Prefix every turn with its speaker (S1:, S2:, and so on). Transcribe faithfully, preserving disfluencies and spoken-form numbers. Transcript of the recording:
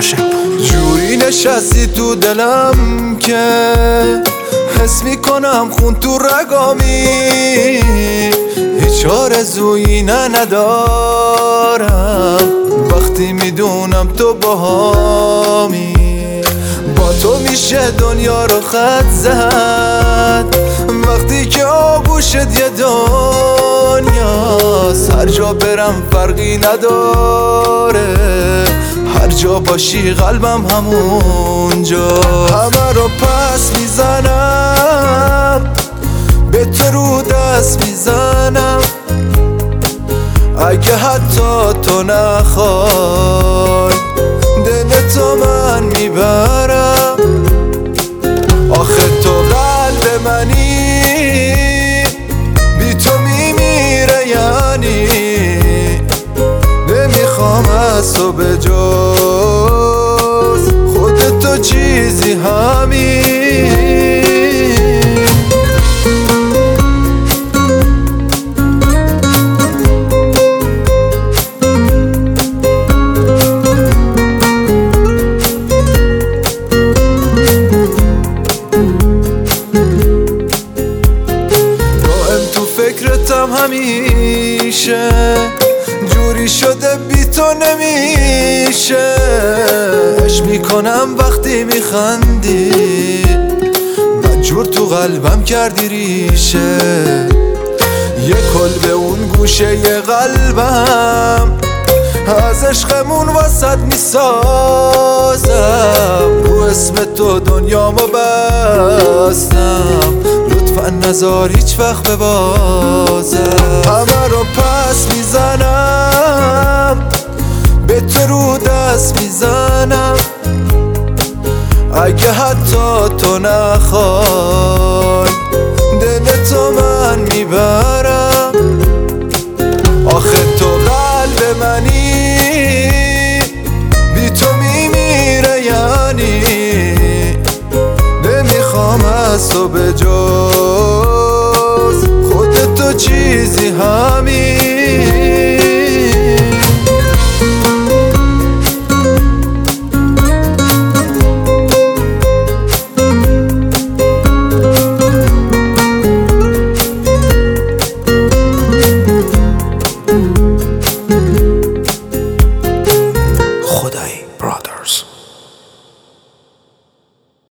S1: عاشق بود.
S2: جوری نشستی تو دلم که حس میکنم خون تو رگامی، هیچ آرزویی نه ندارم وقتی میدونم تو باهامی. با تو میشه دنیا رو خط زد وقتی که آغوشت یه دنیاست. هر جا برم فرقی نداره، هر جا باشی قلبم همونجا. همه رو پس میزنم، به تو رو دست میزنم، اگه حتی تو نخوای دل تو من میبرم. آخه تو قلب منی، بی تو میمیره یعنی. نمیخوام از تو به جز خودتو چیزی همین. فکرتم همیشه جوری شده بی تو نمیشه. عشق میکنم وقتی میخندی، بدجور تو قلبم کردی ریشه. یه کل به اون گوشه یه قلبم از عشقمون وسط میسازم. رو اسم تو دنیامو بستم، لطفا نذار هیچ وقت ببازم. همه رو پس میزنم، به تو رو دست میزنم، اگه حتی تو نخوای دل تو من میبرم. آخه تو قلب منی، بی تو میمیره یعنی. نمیخوام از تو به جز خودتو چیزی همین.